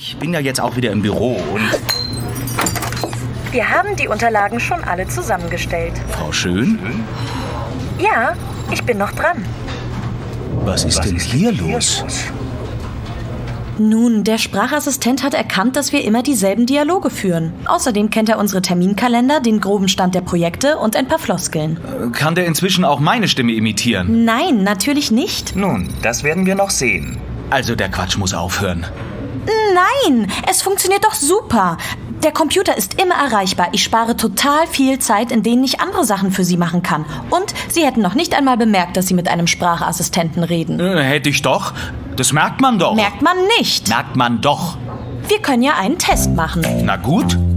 Ich bin ja jetzt auch wieder im Büro und... Wir haben die Unterlagen schon alle zusammengestellt. Frau Schön? Ja, ich bin noch dran. Was ist denn hier los? Nun, der Sprachassistent hat erkannt, dass wir immer dieselben Dialoge führen. Außerdem kennt er unsere Terminkalender, den groben Stand der Projekte und ein paar Floskeln. Kann der inzwischen auch meine Stimme imitieren? Nein, natürlich nicht. Nun, das werden wir noch sehen. Also der Quatsch muss aufhören. Nein, es funktioniert doch super. Der Computer ist immer erreichbar. Ich spare total viel Zeit, in denen ich andere Sachen für Sie machen kann. Und Sie hätten noch nicht einmal bemerkt, dass Sie mit einem Sprachassistenten reden. Hätte ich doch. Das merkt man doch. Merkt man nicht. Merkt man doch. Wir können ja einen Test machen. Na gut.